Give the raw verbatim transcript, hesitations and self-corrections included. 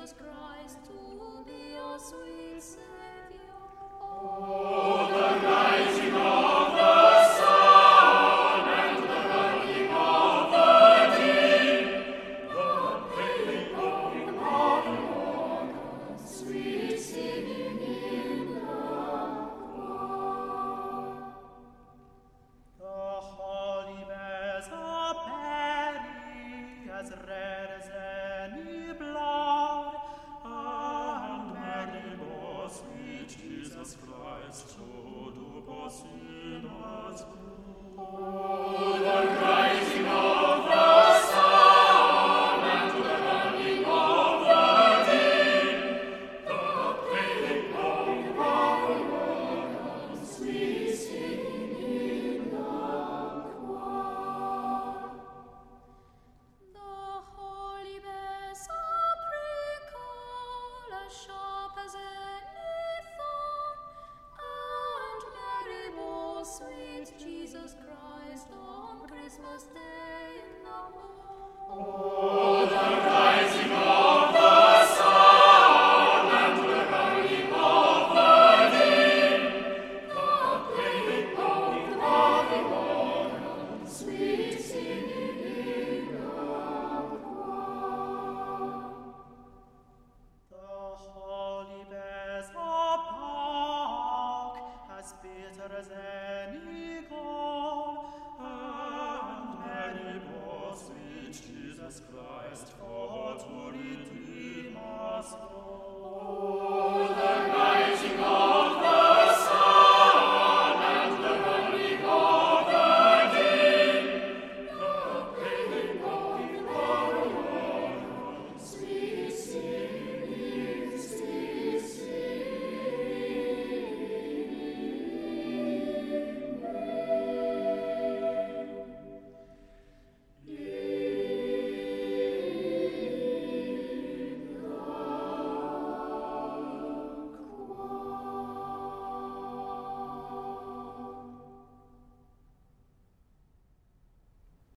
Jesus Christ, to be our sweet Savior. Oh, the rising of the sun and the running of the deep, the paling of the morning, sweet singing in the choir. The holy bells are merry, as red as any blood, and merry more sweet Jesus Christ, so do sinners